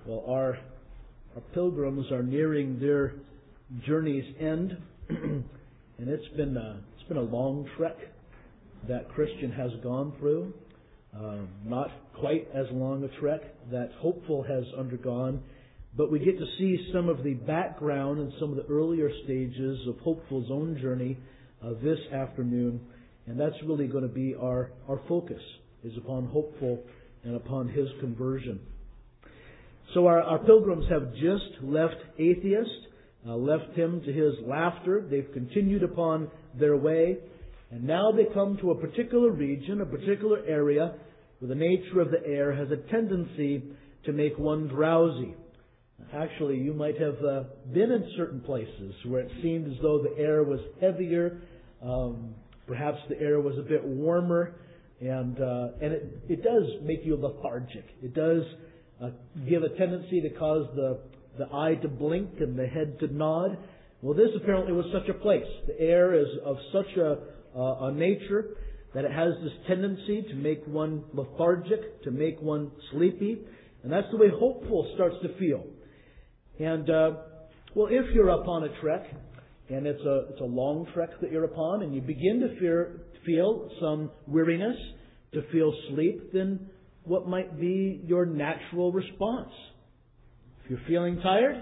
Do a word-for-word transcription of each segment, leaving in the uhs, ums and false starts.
Well, our, our pilgrims are nearing their journey's end, and it's been a, it's been a long trek that Christian has gone through. Uh, not quite as long a trek that Hopeful has undergone, but we get to see some of the background and some of the earlier stages of Hopeful's own journey uh, this afternoon, and that's really going to be our, our focus, is upon Hopeful and upon his conversion. So our, our pilgrims have just left Atheist, uh, left him to his laughter. They've continued upon their way, and now they come to a particular region, a particular area, where the nature of the air has a tendency to make one drowsy. Actually, you might have uh, been in certain places where it seemed as though the air was heavier, um, perhaps the air was a bit warmer, and uh, and it, it does make you lethargic. It does uh, give a tendency to cause the, the eye to blink and the head to nod. Well, this apparently was such a place. The air is of such a, uh, a nature that it has this tendency to make one lethargic, to make one sleepy, and that's the way Hopeful starts to feel. And, uh, well, if you're upon a trek, and it's a, it's a long trek that you're upon, and you begin to fear, feel some weariness, to feel sleep, then what might be your natural response? If you're feeling tired,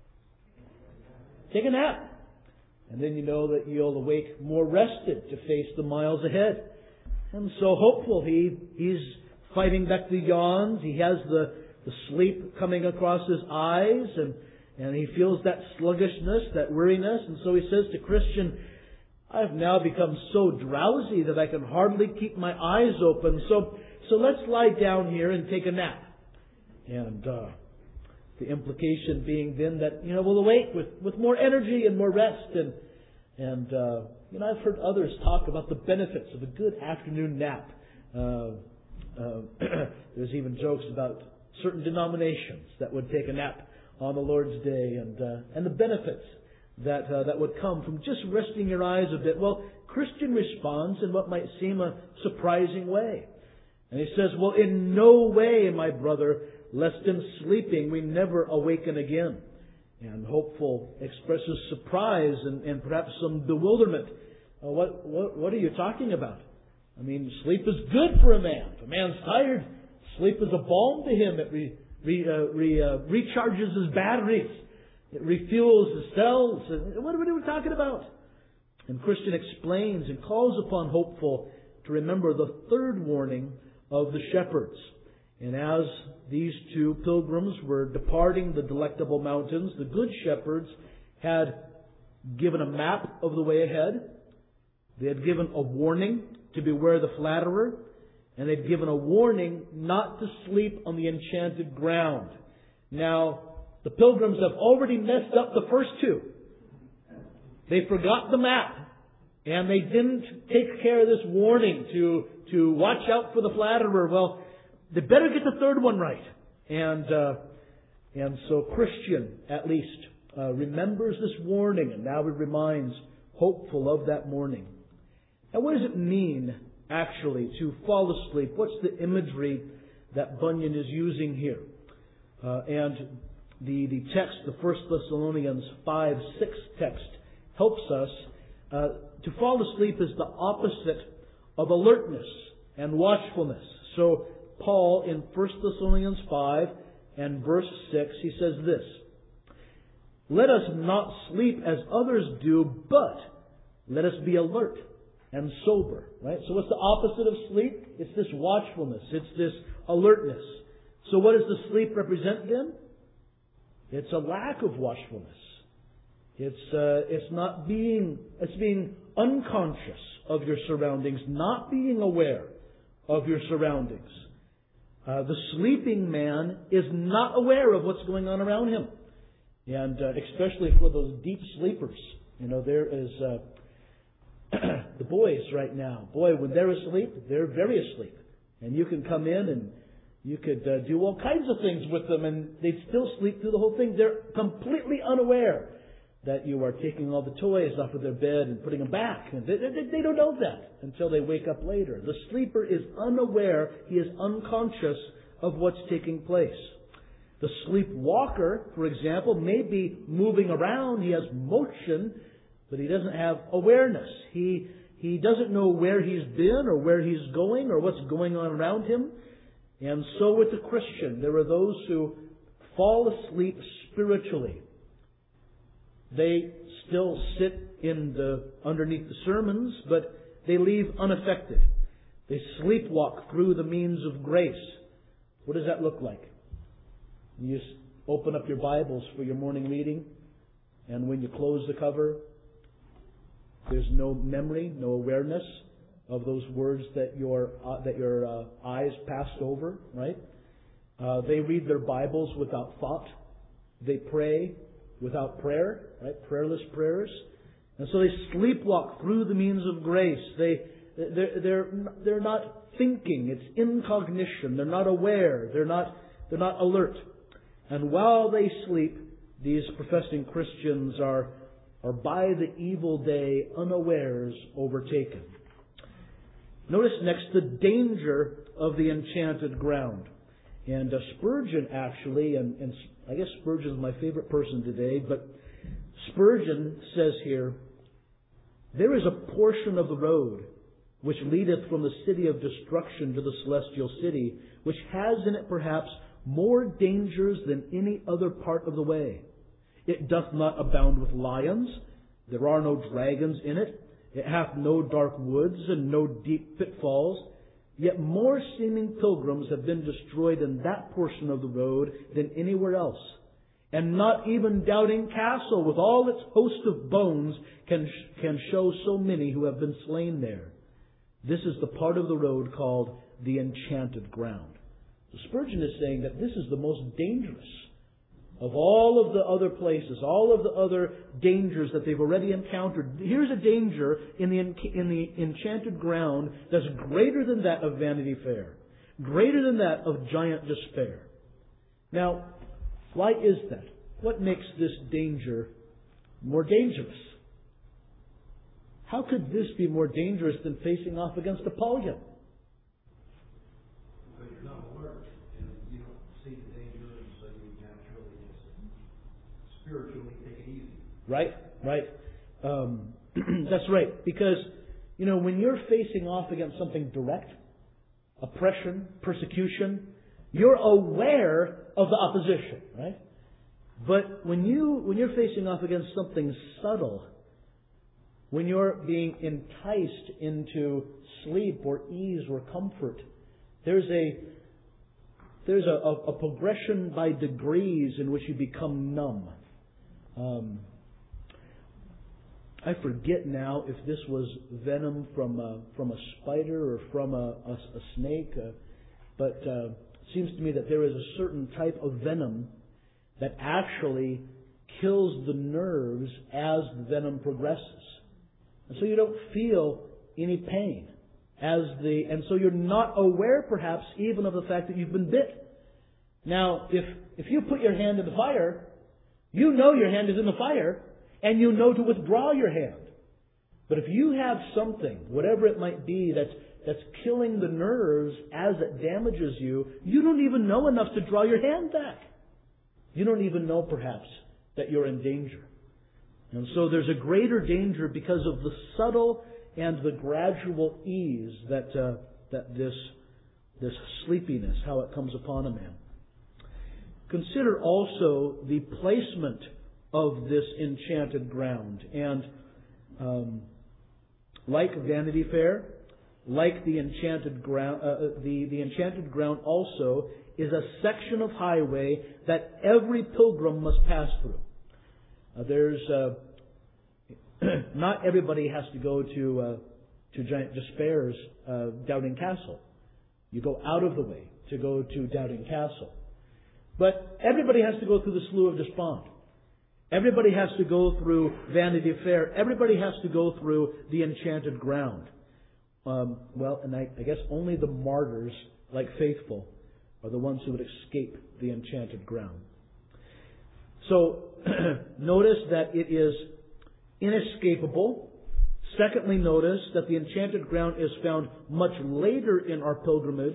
take a nap. And then you know that you'll awake more rested to face the miles ahead. And so Hopeful, he he's fighting back the yawns. He has the, the sleep coming across his eyes, and, and he feels that sluggishness, that weariness. And so he says to Christian, I've now become so drowsy that I can hardly keep my eyes open. So, so let's lie down here and take a nap. And uh, the implication being then that, you know, we'll awake with, with more energy and more rest. And, and uh, you know, I've heard others talk about the benefits of a good afternoon nap. Uh, uh, there's even jokes about certain denominations that would take a nap on the Lord's Day, and uh, and the benefits that uh, that would come from just resting your eyes a bit. Well, Christian responds in what might seem a surprising way. And he says, well, in no way, my brother, lest in sleeping we never awaken again. And Hopeful expresses surprise and, and perhaps some bewilderment. Uh, what, what what are you talking about? I mean, sleep is good for a man. If a man's tired, sleep is a balm to him. It re, re, uh, re, uh, recharges his batteries. It refuels his cells. What are we talking about? And Christian explains and calls upon Hopeful to remember the third warning of the shepherds. And as these two pilgrims were departing the Delectable Mountains, the good shepherds had given a map of the way ahead. They had given a warning to beware the flatterer. And they'd given a warning not to sleep on the enchanted ground. Now, the pilgrims have already messed up the first two. They forgot the map. And they didn't take care of this warning to, to watch out for the flatterer. Well, they better get the third one right. And, uh, and so Christian, at least, uh, remembers this warning, and now he reminds Hopeful of that warning. And what does it mean, actually, to fall asleep? What's the imagery that Bunyan is using here? Uh, and the, the text, the First Thessalonians five six text, helps us. Uh, to fall asleep is the opposite of alertness and watchfulness. So Paul in First Thessalonians five and verse six, he says this, let us not sleep as others do, but let us be alert and sober. Right? So what's the opposite of sleep? It's this watchfulness. It's this alertness. So what does the sleep represent then? It's a lack of watchfulness. It's uh, it's not being it's being unconscious of your surroundings, not being aware of your surroundings. Uh, the sleeping man is not aware of what's going on around him, and uh, especially for those deep sleepers. You know, there is uh, the boys right now. Boy, when they're asleep, they're very asleep, and you can come in and you could uh, do all kinds of things with them, and they'd still sleep through the whole thing. They're completely unaware that you are taking all the toys off of their bed and putting them back. And they, they, they don't know that until they wake up later. The sleeper is unaware. He is unconscious of what's taking place. The sleepwalker, for example, may be moving around. He has motion, but he doesn't have awareness. He, he doesn't know where he's been or where he's going or what's going on around him. And so with the Christian, there are those who fall asleep spiritually. They still sit in the underneath the sermons, but they leave unaffected. They sleepwalk through the means of grace. What does that look like? You just open up your Bibles for your morning reading, and when you close the cover, there's no memory, no awareness of those words that your uh, that your uh, eyes passed over, right? Uh, they read their Bibles without thought. They pray without prayer, right? Prayerless prayers. And so they sleepwalk through the means of grace. They, they're, they're, they're not thinking. It's incognition. They're not aware. They're not, they're not alert. And while they sleep, these professing Christians are, are by the evil day unawares overtaken. Notice next the danger of the enchanted ground. And uh, Spurgeon actually, and, and I guess Spurgeon is my favorite person today, but Spurgeon says here, "There is a portion of the road which leadeth from the city of destruction to the celestial city, which has in it perhaps more dangers than any other part of the way. It doth not abound with lions, there are no dragons in it, it hath no dark woods and no deep pitfalls. Yet more seeming pilgrims have been destroyed in that portion of the road than anywhere else. And not even Doubting Castle, with all its host of bones, can, can show so many who have been slain there. This is the part of the road called the enchanted ground." So Spurgeon is saying that this is the most dangerous of all of the other places, all of the other dangers that they've already encountered. Here's a danger in the, in the enchanted ground that's greater than that of Vanity Fair, greater than that of giant despair. Now, why is that? What makes this danger more dangerous? How could this be more dangerous than facing off against Apollyon? Because you're not alert and you don't see the danger, and so you naturally just spiritually take it easy. Right, right. Um, that's right. Because, you know, when you're facing off against something direct, oppression, persecution, you're aware of the opposition, right? But when you when you're facing off against something subtle, when you're being enticed into sleep or ease or comfort, there's a there's a, a, a progression by degrees in which you become numb. Um, I forget now if this was venom from a, from a spider or from a, a, a snake, uh, but uh, it seems to me that there is a certain type of venom that actually kills the nerves as the venom progresses. And so you don't feel any pain. As the and so you're not aware perhaps even of the fact that you've been bit. Now, if if you put your hand in the fire, you know your hand is in the fire, and you know to withdraw your hand. But if you have something, whatever it might be, that's that's killing the nerves as it damages you, you don't even know enough to draw your hand back. You don't even know, perhaps, that you're in danger. And so there's a greater danger because of the subtle and the gradual ease that uh, that this this sleepiness, how it comes upon a man. Consider also the placement of this enchanted ground. And um, like Vanity Fair, like the enchanted ground, uh, the, the enchanted ground also is a section of highway that every pilgrim must pass through. Uh, there's uh, not everybody has to go to uh, to Giant Despair's uh, Doubting Castle. You go out of the way to go to Doubting Castle. But everybody has to go through the Slough of Despond. Everybody has to go through Vanity Fair. Everybody has to go through the enchanted ground. Um, well, and I, I guess only the martyrs, like Faithful, are the ones who would escape the enchanted ground. So, notice that it is inescapable. Secondly, notice that the enchanted ground is found much later in our pilgrimage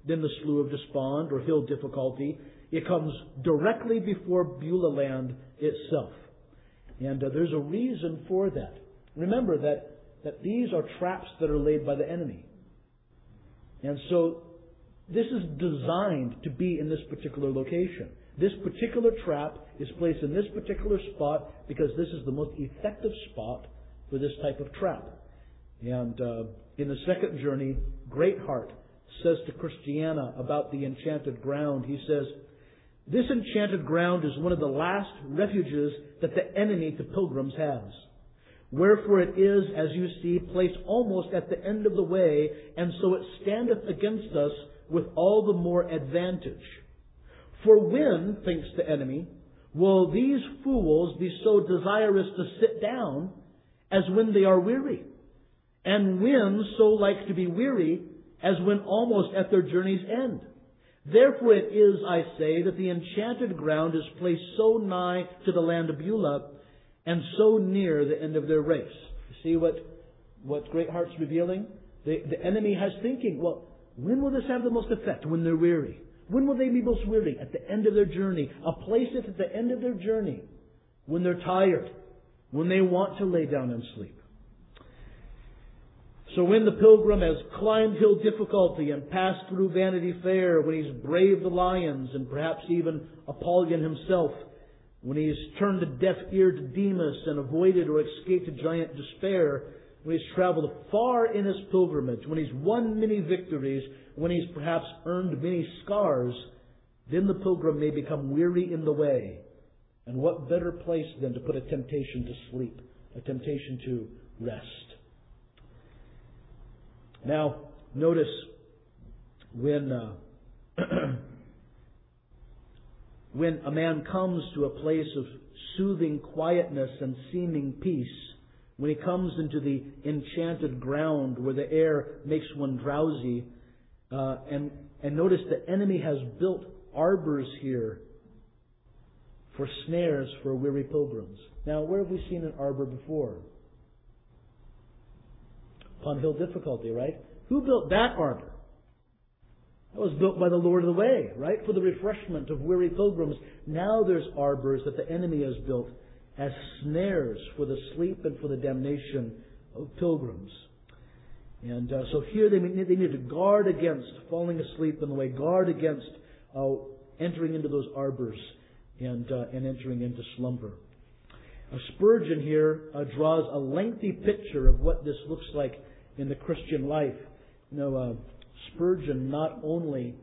than the Slough of Despond or Hill Difficulty. It comes directly before Beulah land itself. And uh, there's a reason for that. Remember that, that these are traps that are laid by the enemy. And so this is designed to be in this particular location. This particular trap is placed in this particular spot because this is the most effective spot for this type of trap. And uh, in the second journey, Greatheart says to Christiana about the enchanted ground, he says, "This enchanted ground is one of the last refuges that the enemy to pilgrims has. Wherefore it is, as you see, placed almost at the end of the way, and so it standeth against us with all the more advantage. For when, thinks the enemy, will these fools be so desirous to sit down as when they are weary? And when so like to be weary as when almost at their journey's end? Therefore it is, I say, that the enchanted ground is placed so nigh to the land of Beulah, and so near the end of their race." You see what, what Greatheart's revealing? The, the enemy has thinking, well, when will this have the most effect? When they're weary. When will they be most weary? At the end of their journey. I'll place it at the end of their journey. When they're tired. When they want to lay down and sleep. So when the pilgrim has climbed Hill Difficulty and passed through Vanity Fair, when he's braved the lions and perhaps even Apollyon himself, when he's turned a deaf ear to Demas and avoided or escaped a giant despair, when he's traveled far in his pilgrimage, when he's won many victories, when he's perhaps earned many scars, then the pilgrim may become weary in the way. And what better place than to put a temptation to sleep, a temptation to rest. Now, notice when uh, when a man comes to a place of soothing quietness and seeming peace, when he comes into the enchanted ground where the air makes one drowsy, uh, and and notice the enemy has built arbors here for snares for weary pilgrims. Now, where have we seen an arbor before? Upon Hill Difficulty, right? Who built that arbor? That was built by the Lord of the Way, right? For the refreshment of weary pilgrims. Now there's arbors that the enemy has built as snares for the sleep and for the damnation of pilgrims. And uh, so here they need, they need to guard against falling asleep in the way, guard against uh, entering into those arbors and, uh, and entering into slumber. Uh, Spurgeon here uh, draws a lengthy picture of what this looks like in the Christian life. You know, uh, Spurgeon not only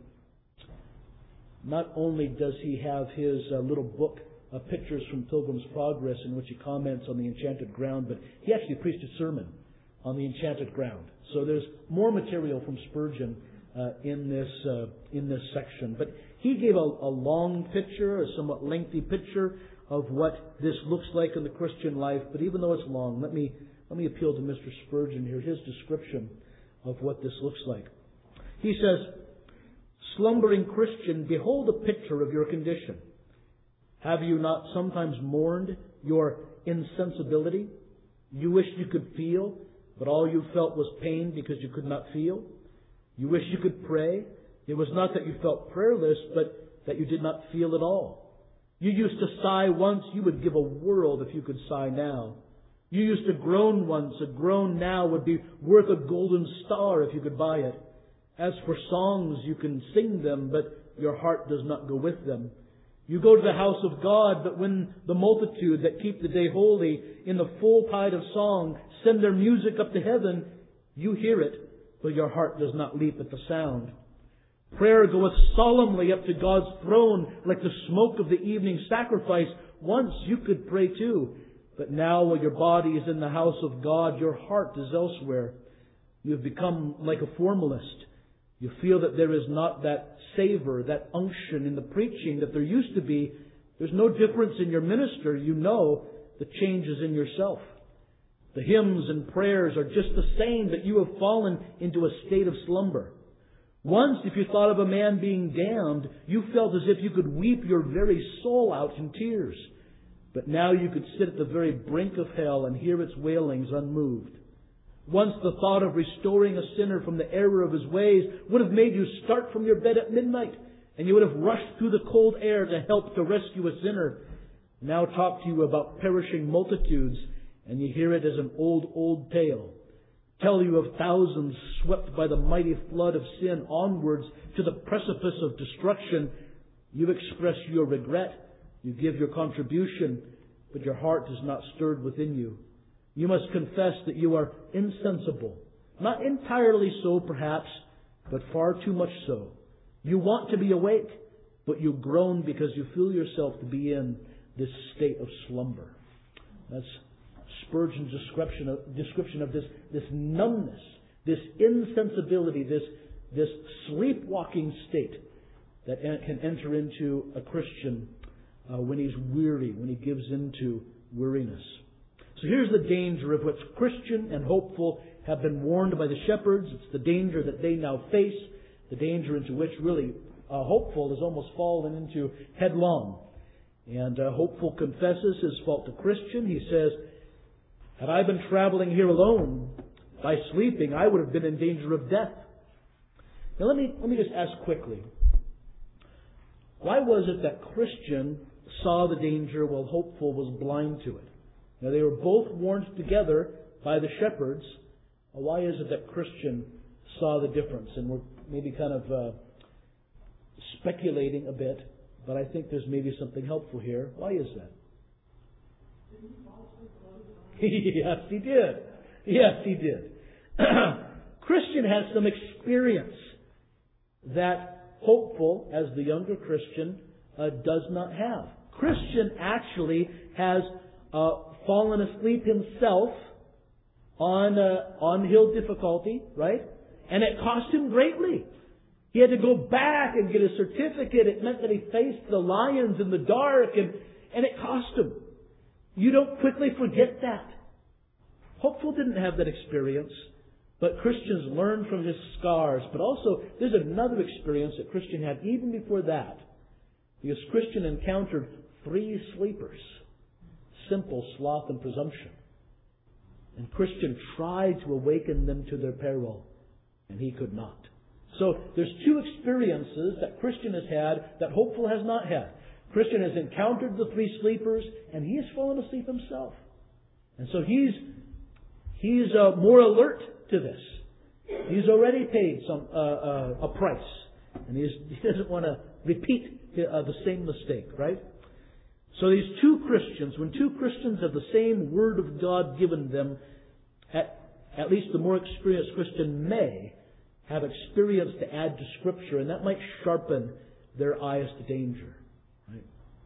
not only does he have his uh, little book, uh, Pictures from Pilgrim's Progress, in which he comments on the enchanted ground, but he actually preached a sermon on the enchanted ground. So there's more material from Spurgeon uh, in this uh, in this section. But he gave a, a long picture, a somewhat lengthy picture of what this looks like in the Christian life. But even though it's long, let me let me appeal to Mister Spurgeon here, his description of what this looks like. He says, "Slumbering Christian, behold a picture of your condition. Have you not sometimes mourned your insensibility? You wished you could feel, but all you felt was pain because you could not feel. You wished you could pray. It was not that you felt prayerless, but that you did not feel at all. You used to sigh once, you would give a world if you could sigh now. You used to groan once, a groan now would be worth a golden star if you could buy it. As for songs, you can sing them, but your heart does not go with them. You go to the house of God, but when the multitude that keep the day holy in the full tide of song send their music up to heaven, you hear it, but your heart does not leap at the sound. Prayer goeth solemnly up to God's throne like the smoke of the evening sacrifice. Once you could pray too, but now while your body is in the house of God, your heart is elsewhere. You have become like a formalist. You feel that there is not that savor, that unction in the preaching that there used to be. There's no difference in your minister. You know the change is in yourself. The hymns and prayers are just the same, but you have fallen into a state of slumber. Once, if you thought of a man being damned, you felt as if you could weep your very soul out in tears. But now you could sit at the very brink of hell and hear its wailings unmoved. Once the thought of restoring a sinner from the error of his ways would have made you start from your bed at midnight, and you would have rushed through the cold air to help to rescue a sinner. Now talk to you about perishing multitudes, and you hear it as an old, old tale. Tell you of thousands swept by the mighty flood of sin onwards to the precipice of destruction. You express your regret. You give your contribution, but your heart is not stirred within you. You must confess that you are insensible. Not entirely so, perhaps, but far too much so. You want to be awake, but you groan because you feel yourself to be in this state of slumber. That's Spurgeon's description of, description of this, this numbness, this insensibility, this, this sleepwalking state that can enter into a Christian uh, when he's weary, when he gives into weariness. So here's the danger of which Christian and hopeful have been warned by the shepherds. It's the danger that they now face, the danger into which really uh, hopeful has almost fallen into headlong. And uh, hopeful confesses his fault to Christian. He says, had I been traveling here alone, by sleeping, I would have been in danger of death. Now let me, let me just ask quickly, why was it that Christian saw the danger while hopeful was blind to it? Now they were both warned together by the shepherds. Why is it that Christian saw the difference? And we're maybe kind of uh, speculating a bit, but I think there's maybe something helpful here. Why is that? Yes, he did. Yes, he did. Christian has some experience that hopeful, as the younger Christian, uh, does not have. Christian actually has uh, fallen asleep himself on uh, on hill difficulty, right? And it cost him greatly. He had to go back and get a certificate. It meant that he faced the lions in the dark, and, and it cost him. You don't quickly forget that. Hopeful didn't have that experience, but Christians learned from his scars. But also, there's another experience that Christian had even before that, because Christian encountered three sleepers. Simple sloth and presumption. And Christian tried to awaken them to their peril, and he could not. So there's two experiences that Christian has had that hopeful has not had. Christian has encountered the three sleepers, and he has fallen asleep himself. And so he's he's uh, more alert to this. He's already paid some uh, uh, a price, and he's, he doesn't want to repeat uh, the same mistake, right? So these two Christians, when two Christians have the same Word of God given them, at, at least the more experienced Christian may have experience to add to Scripture, and that might sharpen their eyes to danger. Right?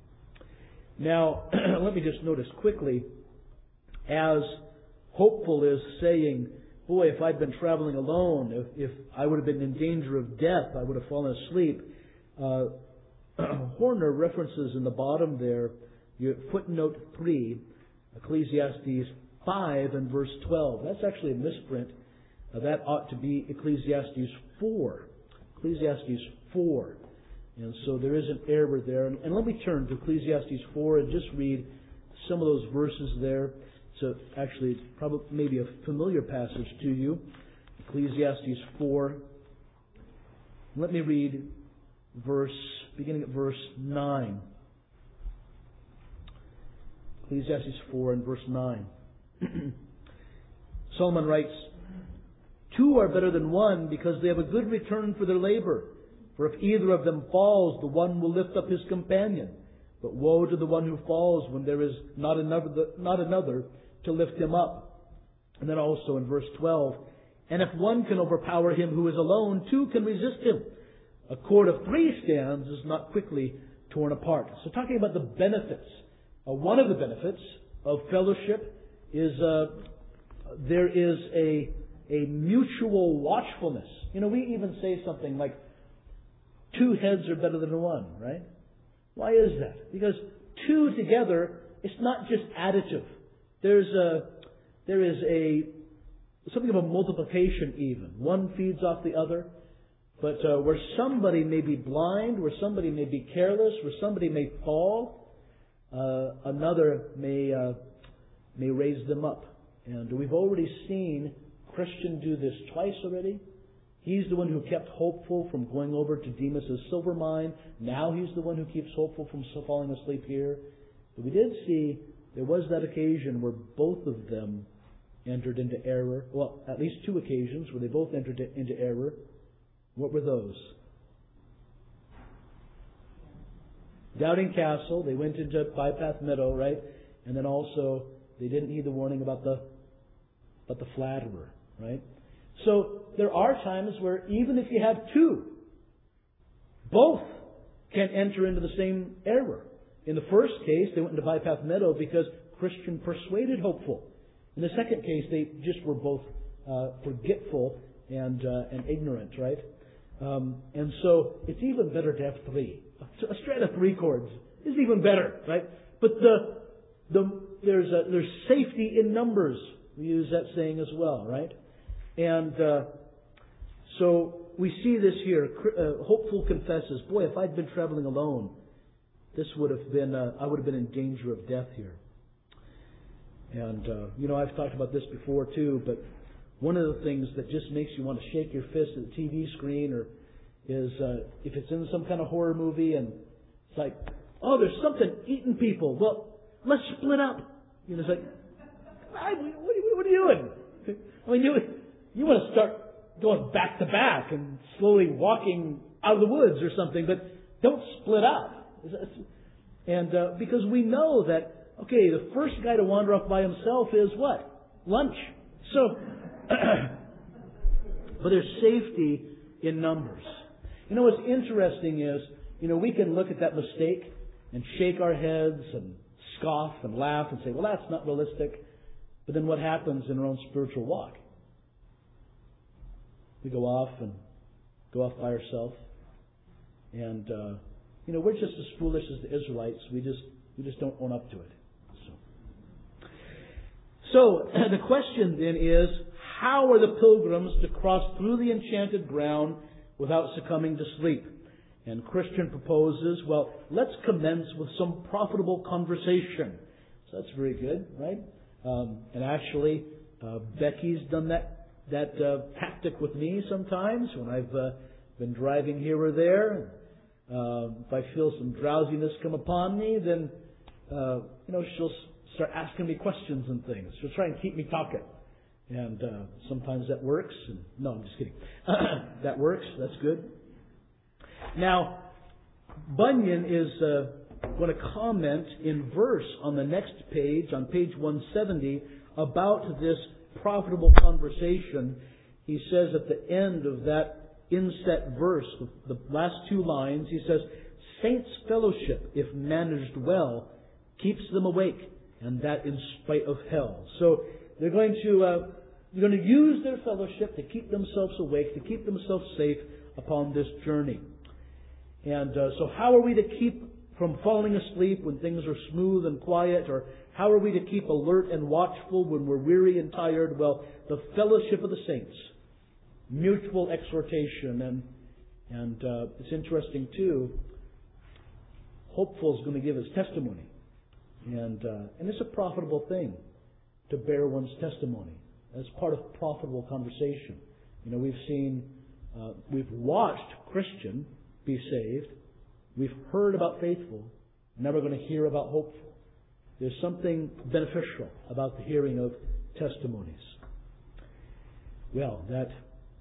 Now, let me just notice quickly, as hopeful is saying, boy, if I'd been traveling alone, if, if I would have been in danger of death, I would have fallen asleep. Uh, Horner references in the bottom there, footnote three, Ecclesiastes five and verse twelve. That's actually a misprint. Uh, that ought to be Ecclesiastes four. Ecclesiastes four. And so there is an error there. And, and let me turn to Ecclesiastes four and just read some of those verses there. So actually, it's probably maybe a familiar passage to you. Ecclesiastes four. Let me read verse, beginning at verse nine. Ecclesiastes four and verse nine. Solomon writes, two are better than one because they have a good return for their labor. For if either of them falls, the one will lift up his companion. But woe to the one who falls when there is not another, not another to lift him up. And then also in verse twelve, and if one can overpower him who is alone, two can resist him. A cord of three strands is not quickly torn apart. So talking about the benefits. Uh, one of the benefits of fellowship is uh, there is a, a mutual watchfulness. You know, we even say something like, two heads are better than one, right? Why is that? Because two together, it's not just additive. There's a, there is a, something of a multiplication even. One feeds off the other. But uh, where somebody may be blind, where somebody may be careless, where somebody may fall, uh, another may uh, may raise them up. And we've already seen Christian do this twice already. He's the one who kept Hopeful from going over to Demas' silver mine. Now he's the one who keeps Hopeful from falling asleep here. But we did see there was that occasion where both of them entered into error. Well, at least two occasions where they both entered into error. What were those? Doubting Castle, they went into Bypath Meadow, right? And then also they didn't heed the warning about the about the flatterer, right? So there are times where even if you have two, both can enter into the same error. In the first case, they went into Bypath Meadow because Christian persuaded Hopeful. In the second case, they just were both uh, forgetful and uh, and ignorant, right? Um, and so it's even better to have three. A strand of three chords is even better, right? But the the there's a, there's safety in numbers. We use that saying as well, right? And uh, so we see this here. Uh, Hopeful confesses, "Boy, if I'd been traveling alone, this would have been uh, I would have been in danger of death here." And uh, you know, I've talked about this before too. But one of the things that just makes you want to shake your fist at the T V screen, or is uh, if it's in some kind of horror movie and it's like, "Oh, there's something eating people. Well, let's split up." You know, it's like, I, what, what are you doing? I mean, you you want to start going back to back and slowly walking out of the woods or something, but don't split up. And uh, because we know that, okay, the first guy to wander off by himself is what? Lunch. So, but there's safety in numbers. You know, what's interesting is, you know, we can look at that mistake and shake our heads and scoff and laugh and say, well, that's not realistic. But then what happens in our own spiritual walk? We go off and go off by ourselves. And, uh, you know, we're just as foolish as the Israelites. We just we just don't own up to it. So, so the question then is, how are the pilgrims to cross through the enchanted ground without succumbing to sleep? And Christian proposes, well, let's commence with some profitable conversation. So that's very good, right? Um, and actually, uh, Becky's done that that uh, tactic with me sometimes when I've uh, been driving here or there. Uh, if I feel some drowsiness come upon me, then uh, you know she'll start asking me questions and things. She'll try and keep me talking, and uh, sometimes that works. And, no, I'm just kidding. That works. That's good. Now, Bunyan is uh, going to comment in verse on the next page, on page one seventy, about this profitable conversation. He says at the end of that inset verse, the last two lines, he says, "Saints' fellowship, if managed well, keeps them awake, and that in spite of hell." So they're going to uh, they're going to use their fellowship to keep themselves awake, to keep themselves safe upon this journey. And uh, so how are we to keep from falling asleep when things are smooth and quiet? Or how are we to keep alert and watchful when we're weary and tired? Well, the fellowship of the saints, mutual exhortation. And and uh, it's interesting too, Hopeful is going to give his testimony. And, uh, and it's a profitable thing to bear one's testimony as part of profitable conversation. You know, we've seen, uh, we've watched Christian be saved. We've heard about faithful. Now we're going to hear about hopeful. There's something beneficial about the hearing of testimonies. Well, that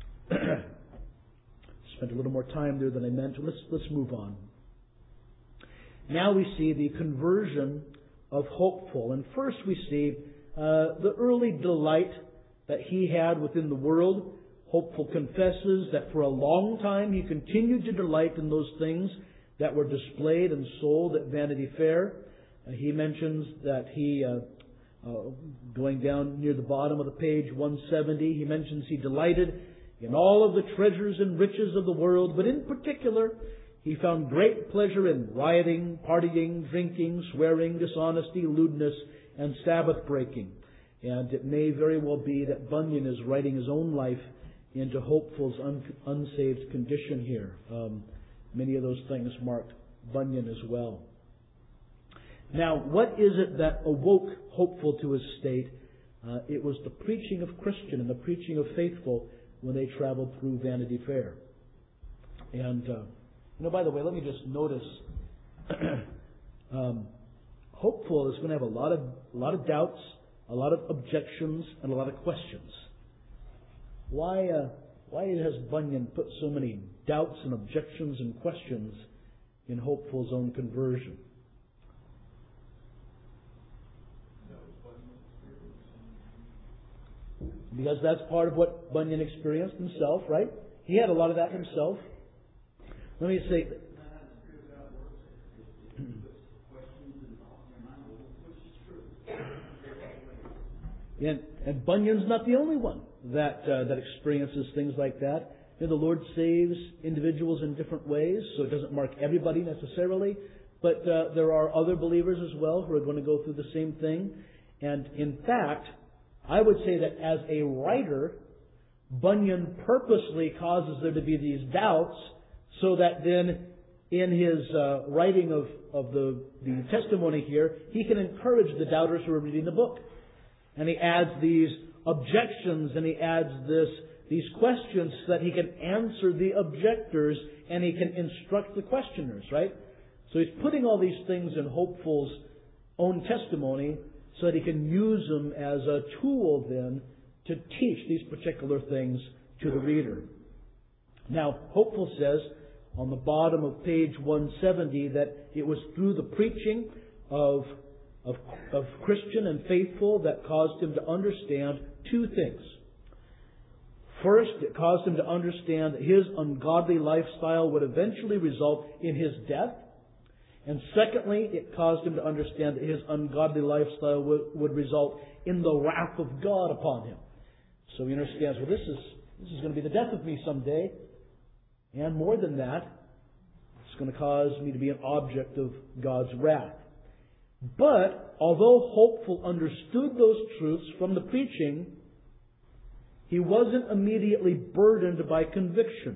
spent a little more time there than I meant. Let's let's move on. Now we see the conversion of Hopeful, and first we see uh, the early delight that he had within the world. Hopeful confesses that for a long time he continued to delight in those things that were displayed and sold at Vanity Fair. Uh, he mentions that he, uh, uh, going down near the bottom of the page, one seventy, he mentions he delighted in all of the treasures and riches of the world, but in particular, he found great pleasure in rioting, partying, drinking, swearing, dishonesty, lewdness, and Sabbath breaking. And it may very well be that Bunyan is writing his own life into Hopeful's un- unsaved condition here. Um, many of those things marked Bunyan as well. Now, what is it that awoke Hopeful to his state? Uh, it was the preaching of Christian and the preaching of Faithful when they traveled through Vanity Fair. And, uh, you know, by the way, let me just notice, um, Hopeful is going to have a lot of a lot of doubts, a lot of objections, and a lot of questions. Why, uh, why has Bunyan put so many doubts and objections and questions in Hopeful's own conversion? Because that's part of what Bunyan experienced himself, right? He had a lot of that himself. Let me say... And, and Bunyan's not the only one that uh, that experiences things like that. You know, the Lord saves individuals in different ways, so it doesn't mark everybody necessarily. But uh, there are other believers as well who are going to go through the same thing. And in fact, I would say that as a writer, Bunyan purposely causes there to be these doubts so that then in his uh, writing of, of the, the testimony here, he can encourage the doubters who are reading the book. And he adds these objections and he adds this these questions so that he can answer the objectors and he can instruct the questioners, right? So he's putting all these things in Hopeful's own testimony so that he can use them as a tool then to teach these particular things to the reader. Now, Hopeful says on the bottom of page one seventy that it was through the preaching of Of, of Christian and Faithful that caused him to understand two things. First, it caused him to understand that his ungodly lifestyle would eventually result in his death. And secondly, it caused him to understand that his ungodly lifestyle would, would result in the wrath of God upon him. So he understands, well, this is, this is going to be the death of me someday. And more than that, it's going to cause me to be an object of God's wrath. But, although Hopeful understood those truths from the preaching, he wasn't immediately burdened by conviction.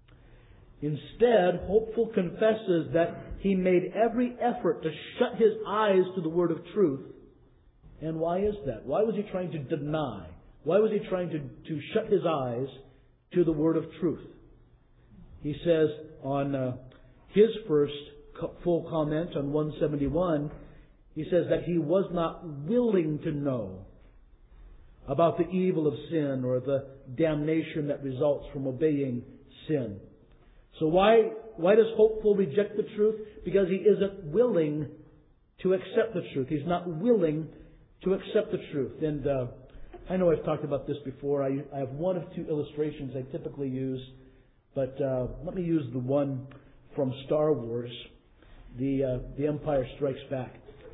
Instead, Hopeful confesses that he made every effort to shut his eyes to the word of truth. And why is that? Why was he trying to deny? Why was he trying to, to shut his eyes to the word of truth? He says on uh, his first full comment on one seventy-one, he says that he was not willing to know about the evil of sin or the damnation that results from obeying sin. So why, why does Hopeful reject the truth? Because he isn't willing to accept the truth. He's not willing to accept the truth. And uh, I know I've talked about this before. I, I have one of two illustrations I typically use. But uh, let me use the one from Star Wars, the, uh, the Empire Strikes Back.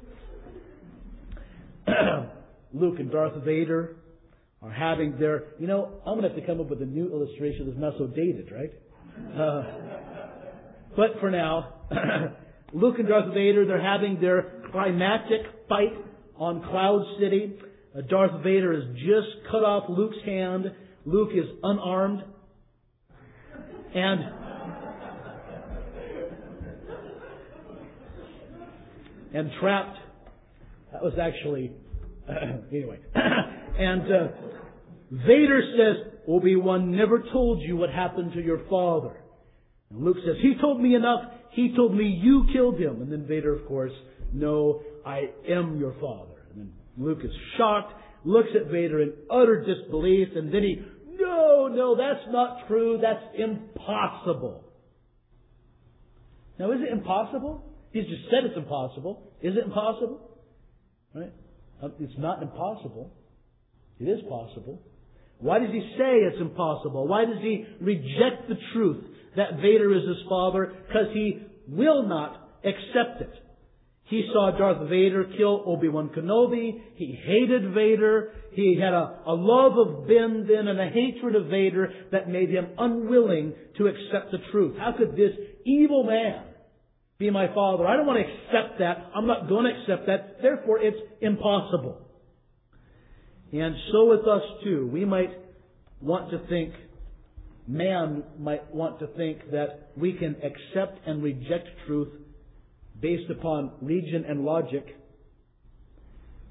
Luke and Darth Vader are having their... You know, I'm going to have to come up with a new illustration that's not so dated, right? Uh, but for now, Luke and Darth Vader, they're having their climactic fight on Cloud City. Uh, Darth Vader has just cut off Luke's hand. Luke is unarmed. And... and trapped. That was actually... anyway. and uh, Vader says, Obi-Wan never told you what happened to your father. And Luke says, he told me enough. He told me you killed him. And then Vader, of course, no, I am your father. And then Luke is shocked, looks at Vader in utter disbelief, and then he, no, no, that's not true. That's impossible. Now, is it impossible? He's just said it's impossible. Is it impossible? Right? It's not impossible. It is possible. Why does he say it's impossible? Why does he reject the truth that Vader is his father? Because he will not accept it. He saw Darth Vader kill Obi-Wan Kenobi. He hated Vader. He had a, a love of Ben then and a hatred of Vader that made him unwilling to accept the truth. How could this evil man be my father? I don't want to accept that. I'm not going to accept that. Therefore, it's impossible. And so with us too. We might want to think, man might want to think that we can accept and reject truth based upon reason and logic.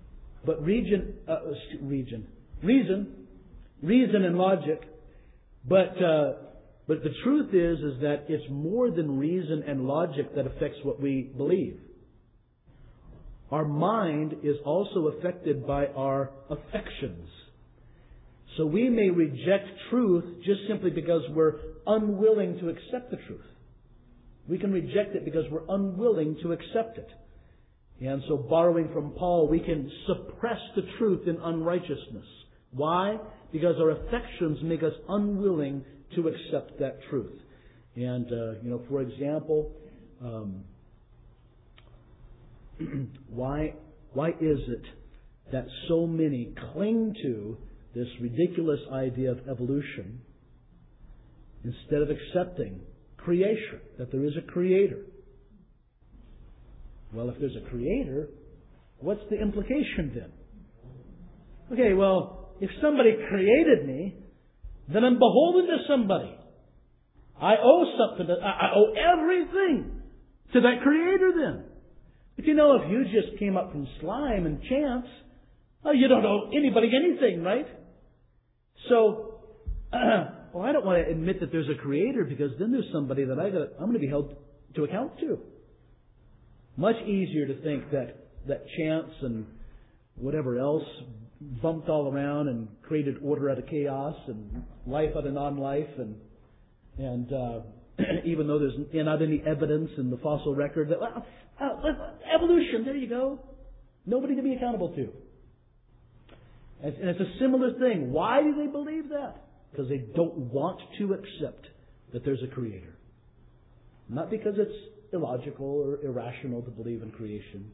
but region, uh, region, reason, reason and logic. But uh, but the truth is, is that it's more than reason and logic that affects what we believe. Our mind is also affected by our affections. So we may reject truth just simply because we're unwilling to accept the truth. We can reject it because we're unwilling to accept it. And so borrowing from Paul, we can suppress the truth in unrighteousness. Why? Because our affections make us unwilling to accept that truth. And, uh, you know, for example, um, why, why is it that so many cling to this ridiculous idea of evolution instead of accepting creation, that there is a creator? Well, if there's a creator, what's the implication then? Okay, well, if somebody created me, then I'm beholden to somebody. I owe something. To, I owe everything to that creator then. But you know, if you just came up from slime and chance, oh, you don't owe anybody anything, right? So, uh, well, I don't want to admit that there's a creator because then there's somebody that I got. I'm going to be held to account to. Much easier to think that that chance and whatever else bumped all around and created order out of chaos and life out of non-life, and and uh, even though there's not any evidence in the fossil record that well, uh, evolution, there you go, nobody to be accountable to. And it's a similar thing. Why do they believe that? Because they don't want to accept that there's a creator. Not because it's illogical or irrational to believe in creation.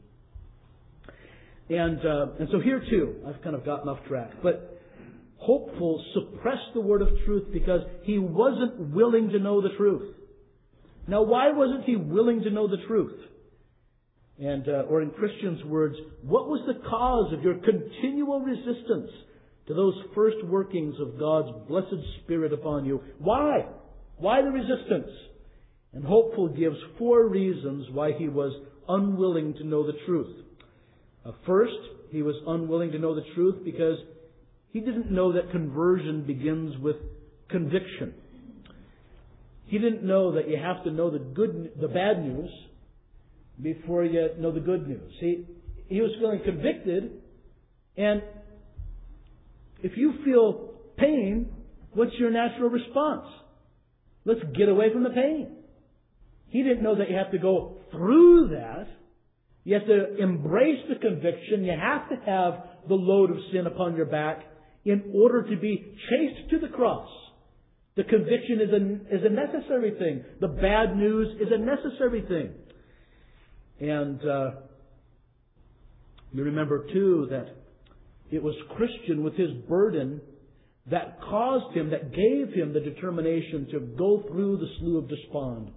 And uh, and so here too, I've kind of gotten off track. But Hopeful suppressed the word of truth because he wasn't willing to know the truth. Now, why wasn't he willing to know the truth? And uh, or in Christians' words, what was the cause of your continual resistance to those first workings of God's blessed Spirit upon you? Why? Why the resistance? And Hopeful gives four reasons why he was unwilling to know the truth. Uh, first, he was unwilling to know the truth because he didn't know that conversion begins with conviction. He didn't know that you have to know the good, the bad news before you know the good news. He, he was feeling convicted, and if you feel pain, what's your natural response? Let's get away from the pain. He didn't know that you have to go through that. You have to embrace the conviction. You have to have the load of sin upon your back in order to be chased to the cross. The conviction is a, is a necessary thing. The bad news is a necessary thing. And uh, you remember too that it was Christian with his burden that caused him, that gave him the determination to go through the slough of despond.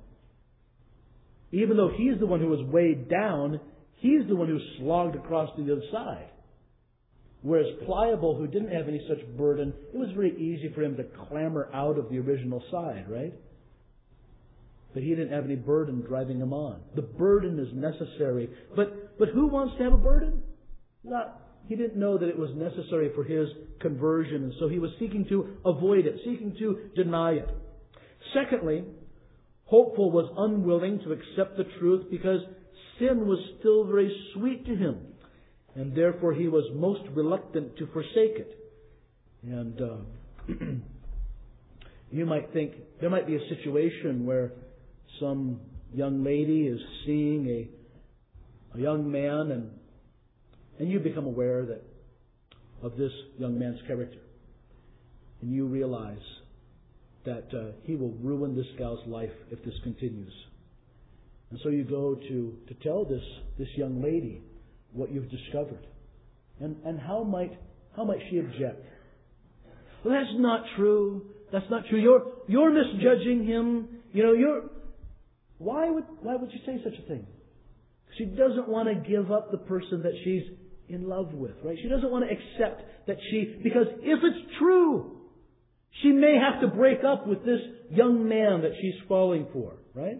Even though he's the one who was weighed down, he's the one who slogged across to the other side. Whereas Pliable, who didn't have any such burden, it was very easy for him to clamber out of the original side, right? But he didn't have any burden driving him on. The burden is necessary. But but who wants to have a burden? Not. He didn't know that it was necessary for his conversion, and so he was seeking to avoid it, seeking to deny it. Secondly, Hopeful was unwilling to accept the truth because sin was still very sweet to him, and therefore he was most reluctant to forsake it. And uh, you might think there might be a situation where some young lady is seeing a, a young man, and and you become aware that of this young man's character, and you realize that uh, he will ruin this gal's life if this continues. And so you go to, to tell this, this young lady what you've discovered. And and how might how might she object? Well, that's not true. That's not true. You're you're misjudging him. You know, you're why would why would you say such a thing? She doesn't want to give up the person that she's in love with, right? She doesn't want to accept that she, because if it's true, she may have to break up with this young man that she's falling for, right?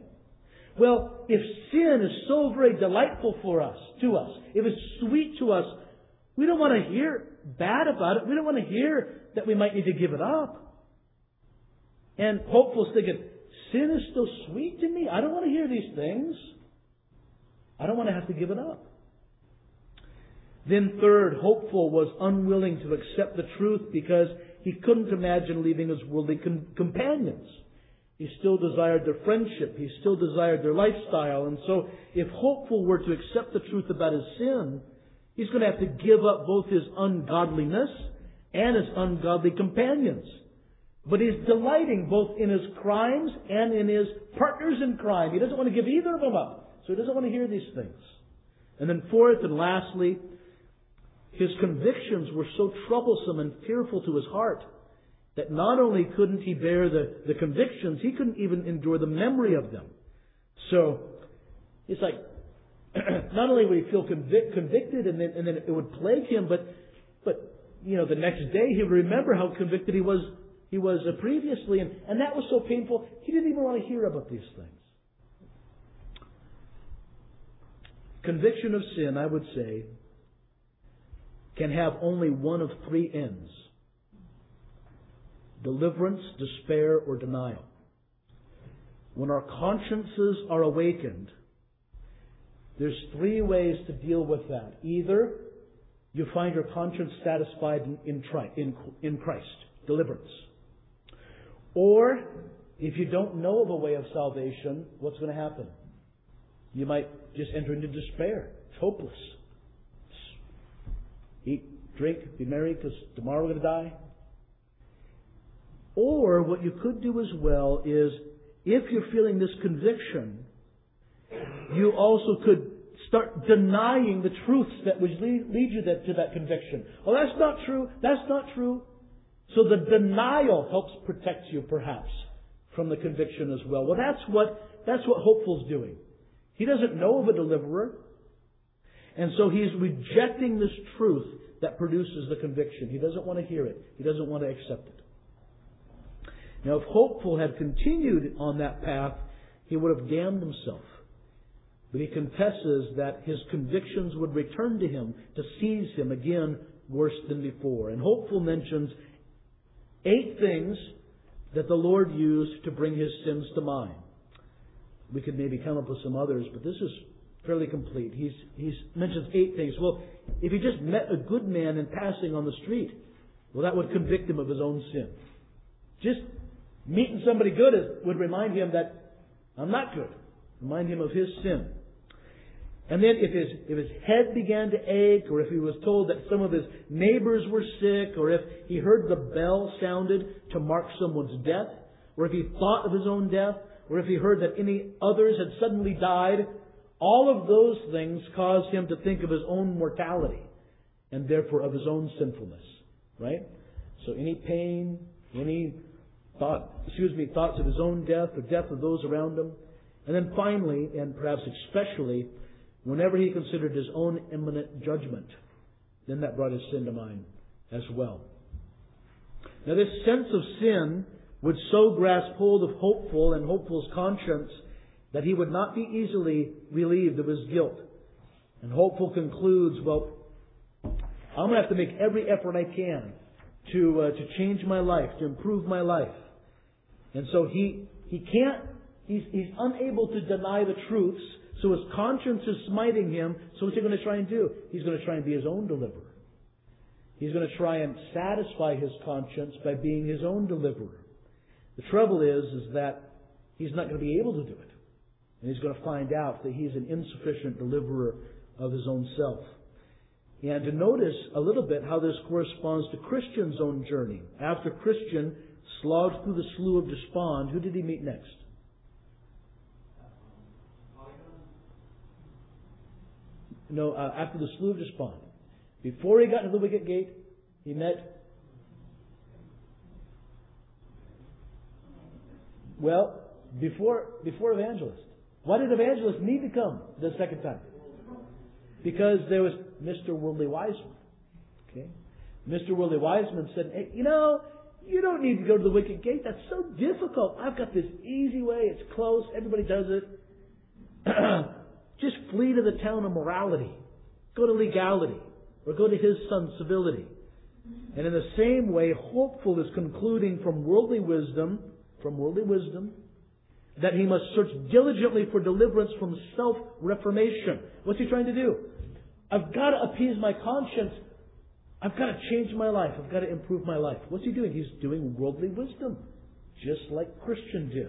Well, if sin is so very delightful for us, to us, if it's sweet to us, We don't want to hear bad about it. We don't want to hear that we might need to give it up. And hopeful's thinking, sin is still sweet to me. I don't want to hear these things. I don't want to have to give it up. Then third, hopeful was unwilling to accept the truth because he couldn't imagine leaving his worldly com- companions. He still desired their friendship. He still desired their lifestyle. And so if hopeful were to accept the truth about his sin, he's going to have to give up both his ungodliness and his ungodly companions. But he's delighting both in his crimes and in his partners in crime. He doesn't want to give either of them up. So he doesn't want to hear these things. And then fourth and lastly, his convictions were so troublesome and fearful to his heart that not only couldn't he bear the, the convictions, he couldn't even endure the memory of them. So it's like, not only would he feel convic- convicted and then, and then it would plague him, but, but, you know, the next day he would remember how convicted he was, he was uh, previously. And, and that was so painful, he didn't even want to hear about these things. Conviction of sin, I would say, can have only one of three ends: deliverance, despair, or denial. When our consciences are awakened, there's three ways to deal with that. Either you find your conscience satisfied in, in, in, in Christ, deliverance. Or, if you don't know of a way of salvation, what's going to happen? You might just enter into despair. It's hopeless. Eat, drink, be merry, because tomorrow we're going to die. Or what you could do as well is, if you're feeling this conviction, you also could start denying the truths that would lead, lead you that, to that conviction. Oh, that's not true. That's not true. So the denial helps protect you, perhaps, from the conviction as well. Well, that's what that's what hopeful's doing. He doesn't know of a deliverer, and so he's rejecting this truth that produces the conviction. He doesn't want to hear it. He doesn't want to accept it. Now, if hopeful had continued on that path, he would have damned himself. But he confesses that his convictions would return to him to seize him again worse than before. And hopeful mentions eight things that the Lord used to bring his sins to mind. We could maybe come up with some others, but this is fairly complete. He's he's mentions eight things. Well, if he just met a good man in passing on the street, well, that would convict him of his own sin. Just meeting somebody good is, would remind him that I'm not good. Remind him of his sin. And then if his if his head began to ache, or if he was told that some of his neighbors were sick, or if he heard the bell sounded to mark someone's death, or if he thought of his own death, or if he heard that any others had suddenly died, all of those things caused him to think of his own mortality, and therefore of his own sinfulness. Right? So any pain, any thought, excuse me, thoughts of his own death, or death of those around him. And then finally, and perhaps especially, whenever he considered his own imminent judgment, then that brought his sin to mind as well. Now, this sense of sin would so grasp hold of hopeful and hopeful's conscience that he would not be easily relieved of his guilt. And hopeful concludes, well, I'm going to have to make every effort I can to uh, to change my life, to improve my life. And so he he can't, he's, he's unable to deny the truths, so his conscience is smiting him. So what's he going to try and do? He's going to try and be his own deliverer. He's going to try and satisfy his conscience by being his own deliverer. The trouble is, is that he's not going to be able to do it. And he's going to find out that he's an insufficient deliverer of his own self. And to notice a little bit how this corresponds to Christian's own journey. After Christian slogged through the slough of despond, who did he meet next? No, uh, after the slough of despond. Before he got to the wicket gate, he met... Well, before before Evangelist. Why did Evangelist need to come the second time? Because there was Mister Worldly Wiseman. Okay? Mister Worldly Wiseman said, hey, you know, you don't need to go to the wicket gate. That's so difficult. I've got this easy way. It's close. Everybody does it. Just flee to the town of morality. Go to legality. or go to his son's civility. And in the same way, hopeful is concluding from worldly wisdom, from worldly wisdom, that he must search diligently for deliverance from self-reformation. What's he trying to do? I've got to appease my conscience. I've got to change my life. I've got to improve my life. What's he doing? He's doing worldly wisdom, just like Christian did.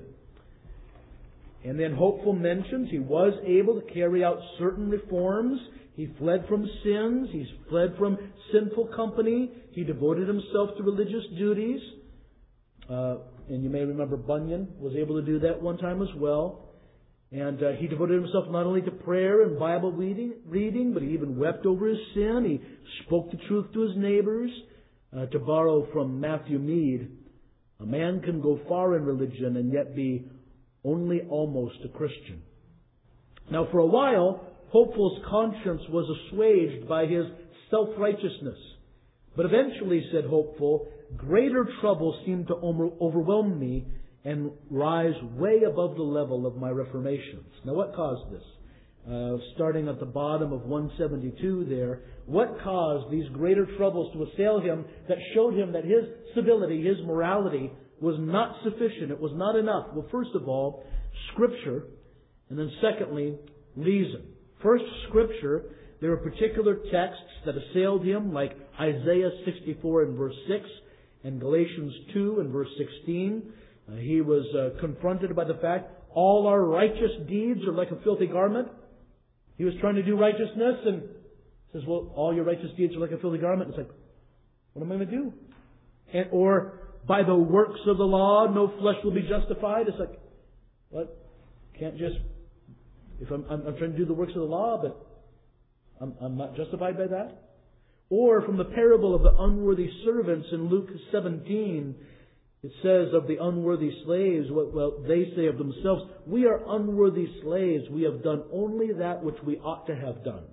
And then hopeful mentions he was able to carry out certain reforms. He fled from sins. He's fled from sinful company. He devoted himself to religious duties. Uh, and you may remember Bunyan was able to do that one time as well. And uh, he devoted himself not only to prayer and Bible reading, reading, but he even wept over his sin. He spoke the truth to his neighbors. Uh, to borrow from Matthew Mead, a man can go far in religion and yet be only almost a Christian. Now, for a while, Hopeful's conscience was assuaged by his self-righteousness. But eventually, said Hopeful, greater trouble seemed to overwhelm me and rise way above the level of my reformations. Now, what caused this? Uh, starting at the bottom of one seventy-two there, what caused these greater troubles to assail him that showed him that his civility, his morality, was not sufficient? It was not enough. Well, first of all, Scripture, and then secondly, reason. First, Scripture. There were particular texts that assailed him, like Isaiah sixty-four and verse six, and Galatians two and verse sixteen. Uh, he was uh, confronted by the fact all our righteous deeds are like a filthy garment. He was trying to do righteousness and says, well, all your righteous deeds are like a filthy garment. It's like, what am I going to do? And, or, by the works of the law, no flesh will be justified. It's like, what? Can't just, if I'm, I'm, I'm trying to do the works of the law, but I'm, I'm not justified by that? Or from the parable of the unworthy servants in Luke seventeen, it says of the unworthy slaves, well, they say of themselves, we are unworthy slaves. We have done only that which we ought to have done.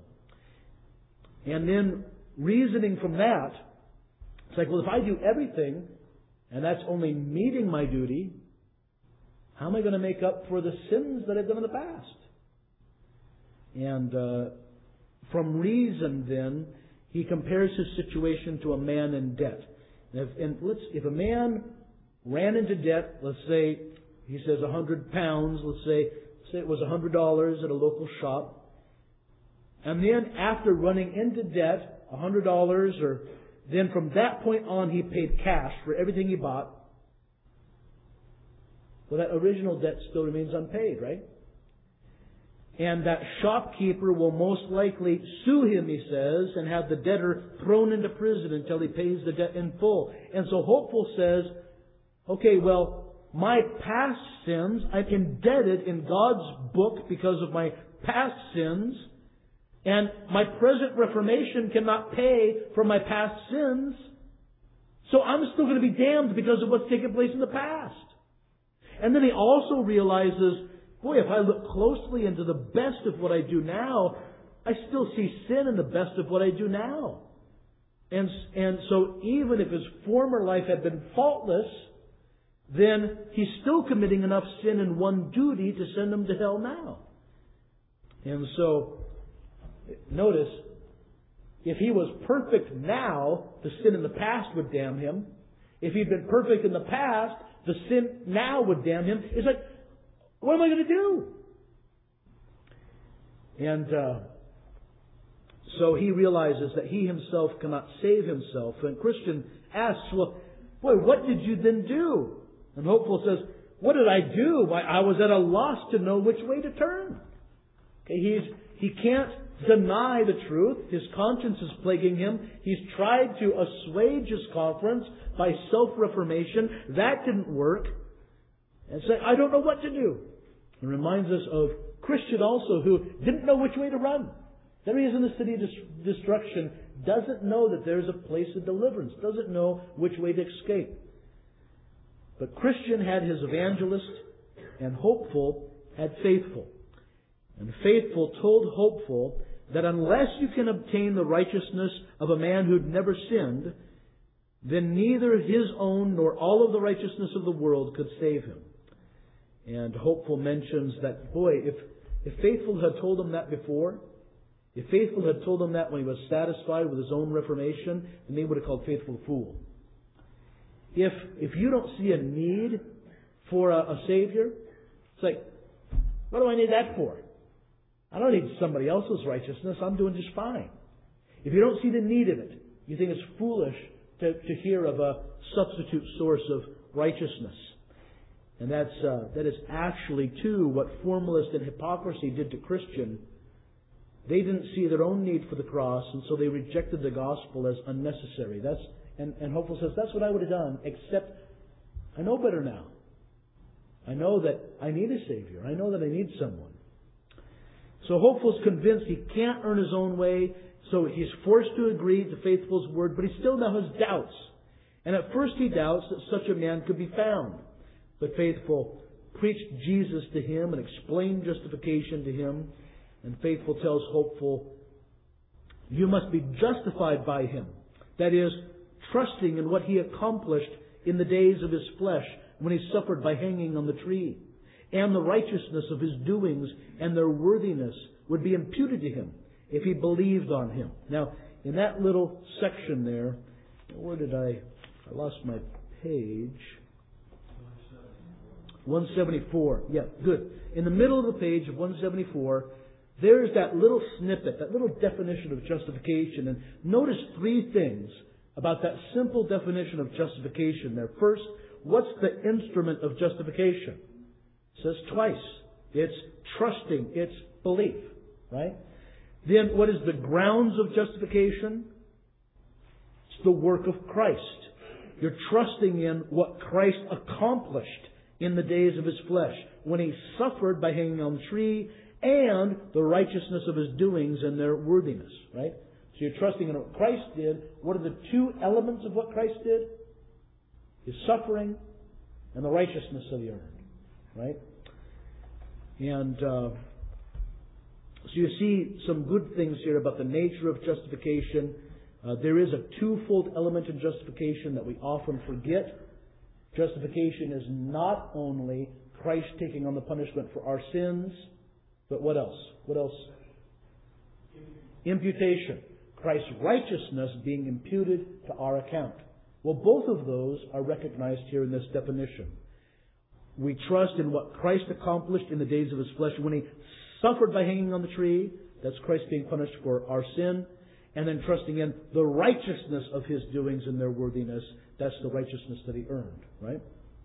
And then reasoning from that, it's like, well, if I do everything, and that's only meeting my duty, how am I going to make up for the sins that I've done in the past? And uh, from reason, then, he compares his situation to a man in debt. And if, and let's, if a man ran into debt, let's say, he says a hundred pounds, let's say, say it was a hundred dollars at a local shop. And then after running into debt, a hundred dollars, or then from that point on he paid cash for everything he bought. Well, that original debt still remains unpaid, right? And that shopkeeper will most likely sue him, he says, and have the debtor thrown into prison until he pays the debt in full. And so Hopeful says, okay, well, my past sins, I'm indebted in God's book because of my past sins, and my present reformation cannot pay for my past sins, so I'm still going to be damned because of what's taken place in the past. And then he also realizes, boy, if I look closely into the best of what I do now, I still see sin in the best of what I do now. And, and so even if his former life had been faultless, then he's still committing enough sin in one duty to send him to hell now. And so, notice, if he was perfect now, the sin in the past would damn him. If he'd been perfect in the past, the sin now would damn him. It's like, what am I going to do? And uh, so he realizes that he himself cannot save himself. And Christian asks, well, boy, what did you then do? And Hopeful says, what did I do? I, I was at a loss to know which way to turn. Okay, he's, he can't deny the truth. His conscience is plaguing him. He's tried to assuage his conscience by self-reformation. That didn't work. And say, I don't know what to do. It reminds us of Christian also, who didn't know which way to run. There he is in the city of destruction, doesn't know that there's a place of deliverance, doesn't know which way to escape. But Christian had his evangelist, and Hopeful had Faithful. And Faithful told Hopeful that unless you can obtain the righteousness of a man who'd never sinned, then neither his own nor all of the righteousness of the world could save him. And Hopeful mentions that, boy, if, if Faithful had told him that before, If Faithful had told him that when he was satisfied with his own reformation, then they would have called Faithful a fool. If if you don't see a need for a, a Savior, it's like, what do I need that for? I don't need somebody else's righteousness. I'm doing just fine. If you don't see the need of it, you think it's foolish to, to hear of a substitute source of righteousness. And that's uh, that is actually, too, what formalist and hypocrisy did to Christian. They didn't see their own need for the cross, and so they rejected the gospel as unnecessary. That's and, and Hopeful says, that's what I would have done, except I know better now. I know that I need a Savior. I know that I need someone. So Hopeful's convinced he can't earn his own way, so he's forced to agree to Faithful's word, but he still now has doubts. And at first he doubts that such a man could be found. But Faithful preached Jesus to him and explained justification to him. And Faithful tells Hopeful, you must be justified by Him. That is, trusting in what He accomplished in the days of His flesh when He suffered by hanging on the tree. And the righteousness of His doings and their worthiness would be imputed to Him if he believed on Him. Now, in that little section there, where did I... I lost my page. one seventy-four. Yeah, good. In the middle of the page of one seventy-four, there's that little snippet, that little definition of justification. And notice three things about that simple definition of justification there. First, what's the instrument of justification? It says twice. It's trusting. It's belief. Right? Then what is the grounds of justification? It's the work of Christ. You're trusting in what Christ accomplished in the days of His flesh, when He suffered by hanging on the tree, and the righteousness of His doings and their worthiness. Right? So you're trusting in what Christ did. What are the two elements of what Christ did? His suffering and the righteousness that He earned. Right? And uh, so you see some good things here about the nature of justification. Uh, there is a twofold element in justification that we often forget. Justification is not only Christ taking on the punishment for our sins, but what else? What else? Imputation. Christ's righteousness being imputed to our account. Well, both of those are recognized here in this definition. We trust in what Christ accomplished in the days of His flesh when He suffered by hanging on the tree. That's Christ being punished for our sin. And then trusting in the righteousness of His doings and their worthiness. That's the righteousness that He earned. Right?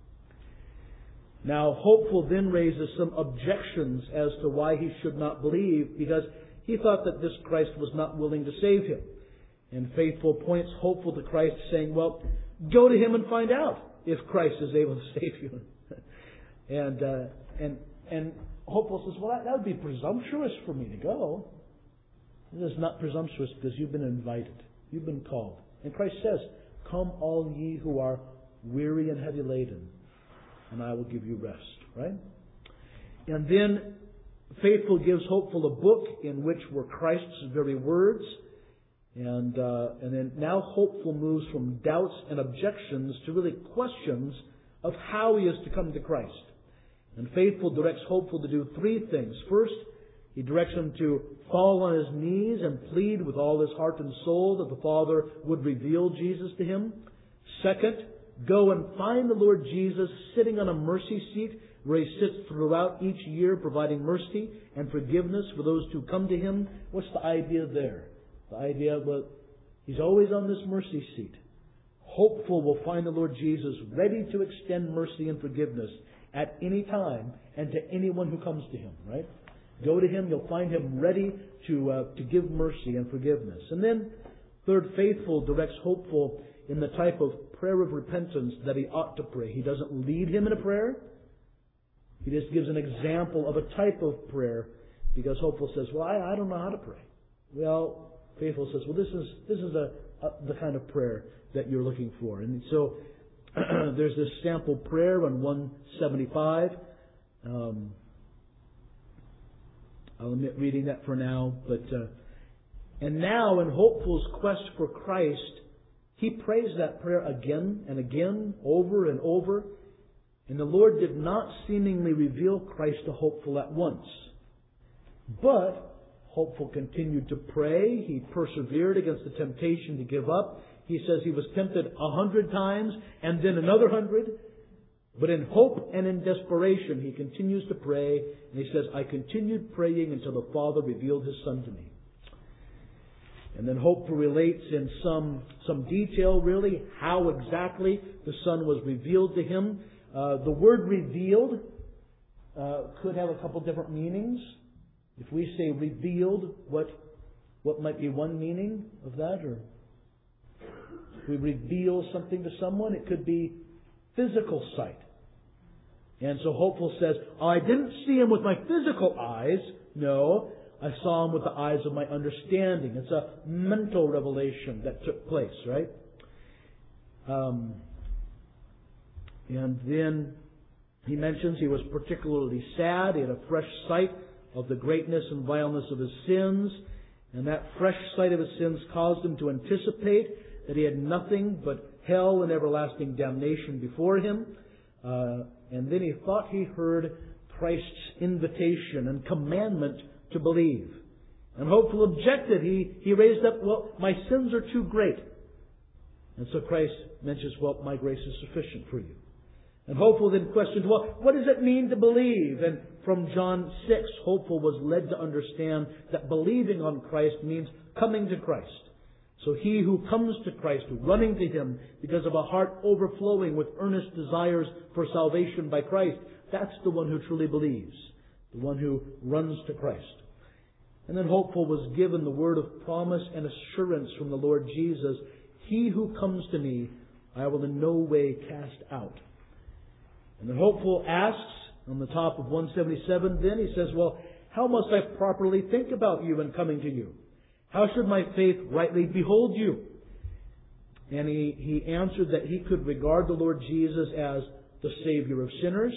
Now, Hopeful then raises some objections as to why he should not believe, because he thought that this Christ was not willing to save him. And Faithful points Hopeful to Christ, saying, well, go to Him and find out if Christ is able to save you. and uh, and and Hopeful says, well, that, that would be presumptuous for me to go. It is not presumptuous because you've been invited. You've been called. And Christ says, come all ye who are weary and heavy laden, and I will give you rest. Right? And then Faithful gives Hopeful a book in which were Christ's very words. And uh, and then now Hopeful moves from doubts and objections to really questions of how he is to come to Christ. And Faithful directs Hopeful to do three things. First, he directs him to fall on his knees and plead with all his heart and soul that the Father would reveal Jesus to him. Second, go and find the Lord Jesus sitting on a mercy seat where He sits throughout each year providing mercy and forgiveness for those who come to Him. What's the idea there? The idea, well, He's always on this mercy seat. Hopeful will find the Lord Jesus ready to extend mercy and forgiveness at any time and to anyone who comes to Him, right? Go to Him, you'll find Him ready to uh, to give mercy and forgiveness. And then, third, Faithful directs Hopeful in the type of prayer of repentance that he ought to pray. He doesn't lead him in a prayer. He just gives an example of a type of prayer, because Hopeful says, well, I, I don't know how to pray. Well, Faithful says, well, this is this is a, a the kind of prayer that you're looking for. And so there's this sample prayer on one seventy-five. Um, I'll admit reading that for now. But uh, and now in Hopeful's quest for Christ, he prays that prayer again and again, over and over. And the Lord did not seemingly reveal Christ to Hopeful at once. But Hopeful continued to pray. He persevered against the temptation to give up. He says he was tempted a hundred times and then another hundred. But in hope and in desperation, he continues to pray. And he says, I continued praying until the Father revealed His Son to me. And then Hopeful relates in some, some detail, really, how exactly the Son was revealed to him. Uh, the word revealed uh, could have a couple different meanings. If we say revealed, what what might be one meaning of that? Or if we reveal something to someone, it could be physical sight. And so Hopeful says, oh, I didn't see Him with my physical eyes. No, I saw Him with the eyes of my understanding. It's a mental revelation that took place, right? Um, and then he mentions he was particularly sad. He had a fresh sight of the greatness and vileness of his sins. And that fresh sight of his sins caused him to anticipate that he had nothing but hell and everlasting damnation before him. Uh, and then he thought he heard Christ's invitation and commandment to believe. And Hopeful objected. He, he raised up, well, my sins are too great. And so Christ mentions, well, my grace is sufficient for you. And Hopeful then questioned, well, what does it mean to believe? And from John six, Hopeful was led to understand that believing on Christ means coming to Christ. So he who comes to Christ, running to Him because of a heart overflowing with earnest desires for salvation by Christ, that's the one who truly believes, the one who runs to Christ. And then Hopeful was given the word of promise and assurance from the Lord Jesus, He who comes to me, I will in no way cast out. And then Hopeful asks, on the top of one seventy-seven, then he says, well, how must I properly think about you in coming to you? How should my faith rightly behold you? And he, he answered that he could regard the Lord Jesus as the Savior of sinners,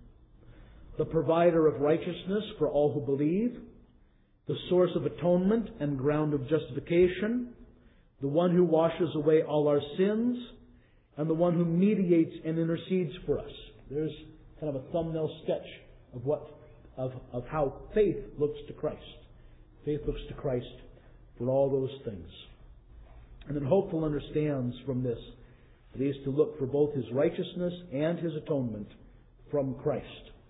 the provider of righteousness for all who believe, the source of atonement and ground of justification, the one who washes away all our sins, and the one who mediates and intercedes for us. There's kind of a thumbnail sketch of what of, of how faith looks to Christ. Faith looks to Christ for all those things. And then Hopeful understands from this that he is to look for both His righteousness and His atonement from Christ.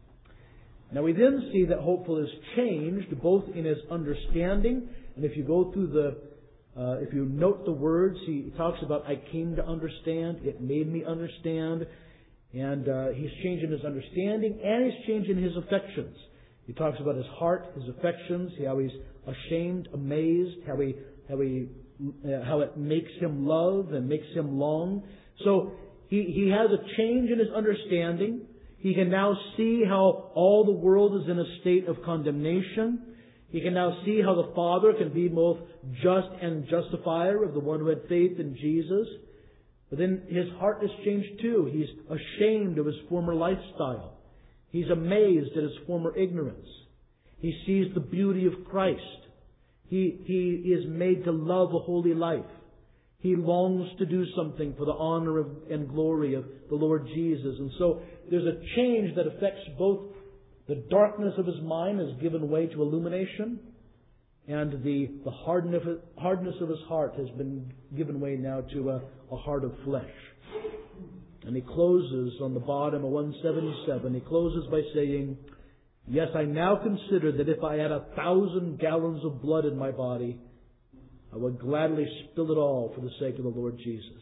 Now we then see that Hopeful is changed both in his understanding, and if you go through the Uh, if you note the words, he talks about, I came to understand, it made me understand. And uh, he's changing his understanding and he's changing his affections. He talks about his heart, his affections, how he's ashamed, amazed, how he, how he, uh, how it makes him love and makes him long. So he, he has a change in his understanding. He can now see how all the world is in a state of condemnation. He can now see how the Father can be both just and justifier of the one who had faith in Jesus. But then his heart is changed too. He's ashamed of his former lifestyle. He's amazed at his former ignorance. He sees the beauty of Christ. He, he is made to love a holy life. He longs to do something for the honor of, and glory of the Lord Jesus. And so there's a change that affects both the darkness of his mind has given way to illumination, and the, the hardness, of, hardness of his heart has been given way now to a, a heart of flesh. And he closes on the bottom of one seventy-seven, he closes by saying, yes, I now consider that if I had a thousand gallons of blood in my body, I would gladly spill it all for the sake of the Lord Jesus.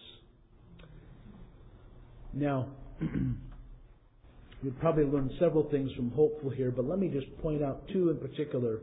Now, we've probably learned several things from Hopeful here, but let me just point out two in particular.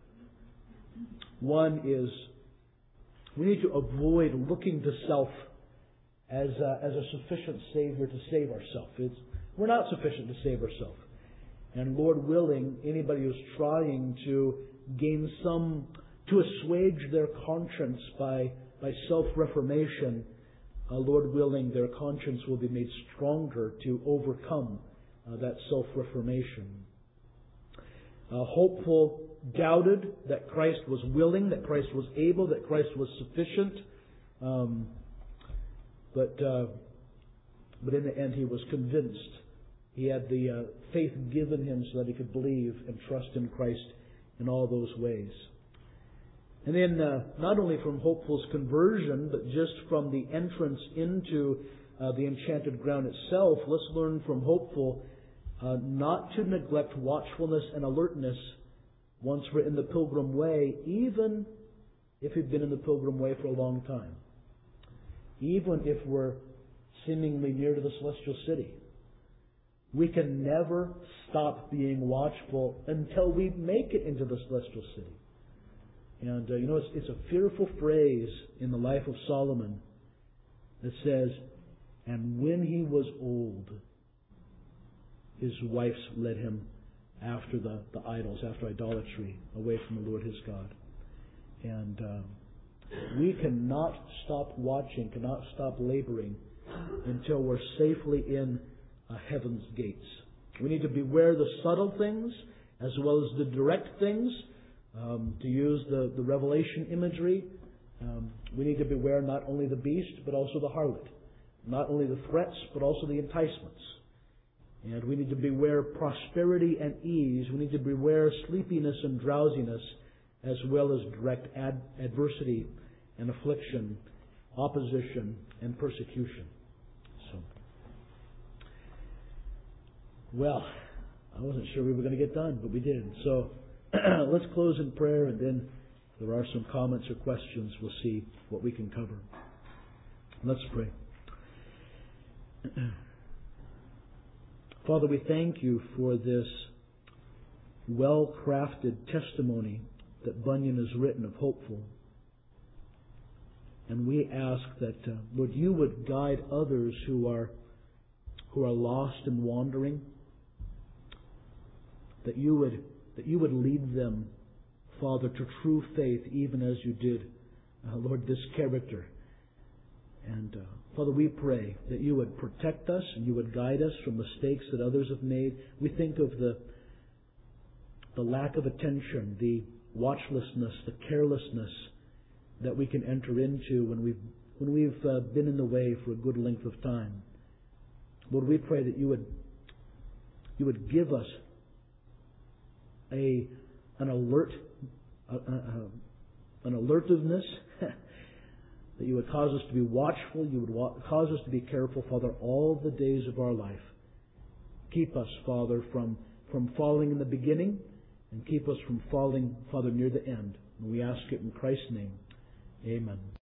One is we need to avoid looking to self as a, as a sufficient Savior to save ourselves. It's, we're not sufficient to save ourselves. And Lord willing, anybody who's trying to gain some, to assuage their conscience by, by self-reformation, uh, Lord willing, their conscience will be made stronger to overcome uh, that self-reformation. Uh, Hopeful doubted that Christ was willing, that Christ was able, that Christ was sufficient. Um, but uh, but in the end, he was convinced. He had the uh, faith given him so that he could believe and trust in Christ in all those ways. And then uh, not only from Hopeful's conversion, but just from the entrance into uh, the enchanted ground itself, let's learn from Hopeful uh, not to neglect watchfulness and alertness once we're in the pilgrim way, even if we've been in the pilgrim way for a long time. Even if we're seemingly near to the celestial city. We can never stop being watchful until we make it into the celestial city. And uh, you know, it's, it's a fearful phrase in the life of Solomon that says, and when he was old, his wives led him after the, the idols, after idolatry, away from the Lord his God. And uh, we cannot stop watching, cannot stop laboring until we're safely in uh, heaven's gates. We need to beware the subtle things as well as the direct things. Um, to use the, the Revelation imagery, um, we need to beware not only the beast but also the harlot. Not only the threats but also the enticements. And we need to beware prosperity and ease. We need to beware sleepiness and drowsiness as well as direct ad- adversity and affliction, opposition and persecution. So, well, I wasn't sure we were going to get done, but we did. So, let's close in prayer, and then if there are some comments or questions, we'll see what we can cover. Let's pray. Father, we thank you for this well-crafted testimony that Bunyan has written of Hopeful. And we ask that, uh, Lord, you would guide others who are who are lost and wandering, that you would that you would lead them, Father, to true faith, even as you did, uh, Lord, this character. And uh, Father, we pray that you would protect us and you would guide us from mistakes that others have made. We think of the the lack of attention, the watchlessness, the carelessness that we can enter into when we've when we've uh, been in the way for a good length of time. Lord, we pray that you would you would give us a an alert a, a, a, an alertiveness that you would cause us to be watchful, you would wa- cause us to be careful, Father, all the days of our life. Keep us, Father, from from falling in the beginning, and keep us from falling, Father, near the end. And we ask it in Christ's name. Amen.